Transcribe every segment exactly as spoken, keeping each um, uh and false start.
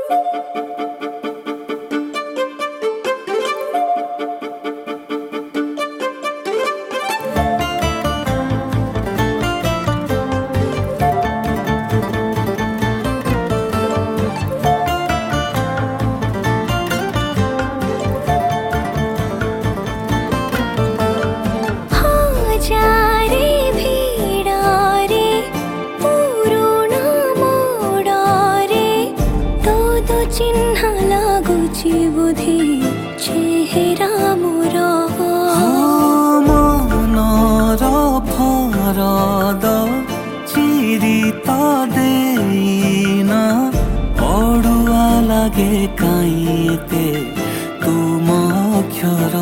चिन्ह लागुची बुद्धि चेहरा मोर मनर फरद चिरी त देन अड़ुआ लागे काईते तुम अक्षर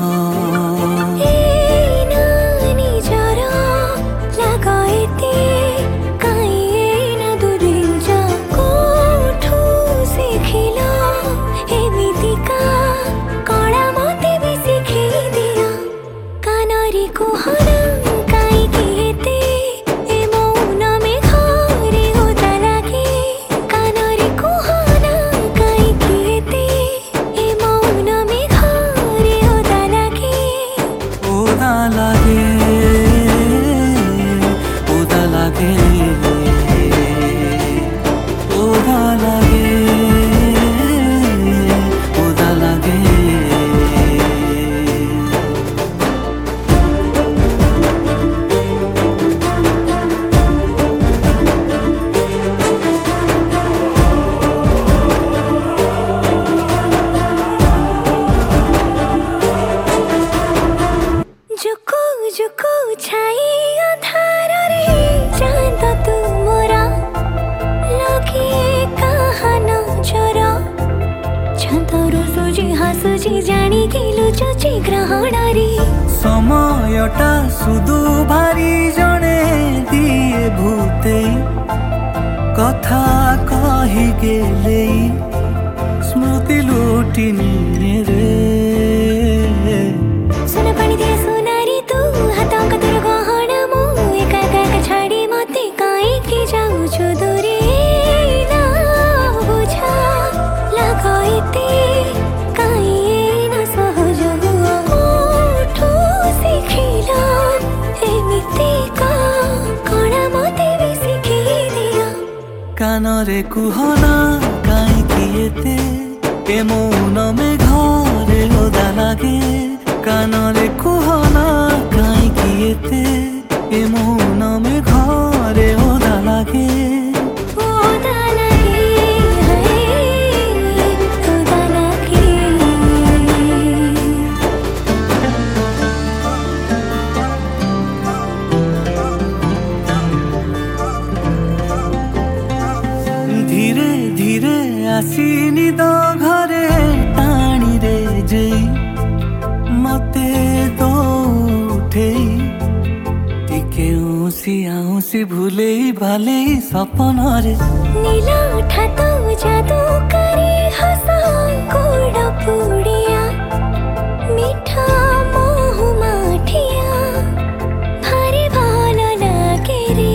समयटा सुदु भारी जने दिए भूते कथा कही गेले स्मृति लुटी निये रे सुन पानी दिए सोनारी तू हाथों का तेरा गहना मु एका एका छाड़ी मते काई की जाऊ छु दूरे ना बुझा लगाइते कानरे कुहना काई किएते ए मौन में घरे ओदा लागे कानरे कुहना काई किएते ए मौन में घरे ओदा लागे ओदा लागे ओदा लागे धीरे धीरे आसी निद घरे टाणी रे जे मते तो उठे टिके उसी आउसी भूले भाले सपन रे नीला उठा तो जादू करे हंसा गोड़ पुड़िया मीठा मोह माठिया भारी भालो लागे रे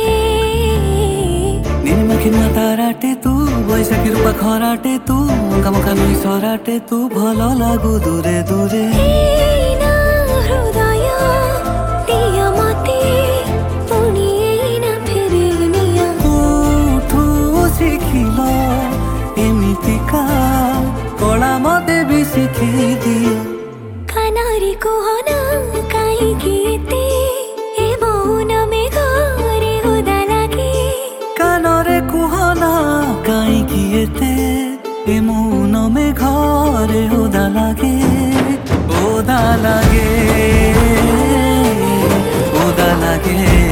निर्मखिना ताराटे तू बैशाखी रूपा खराटे तू कामका नुई सराटे तू भल लागू दूरे दूरे हृदय दिया मते पुणी ना फेरे निया उठू शिखिल एमितिका कला मते भी शिखी दिया कानारी कुहना काई गीते ए मौन में घरे ओदा लागे कानरे कुहना काई किएते ए मौन में घरे ओदा लागे ओदा लागे ओदा लागे।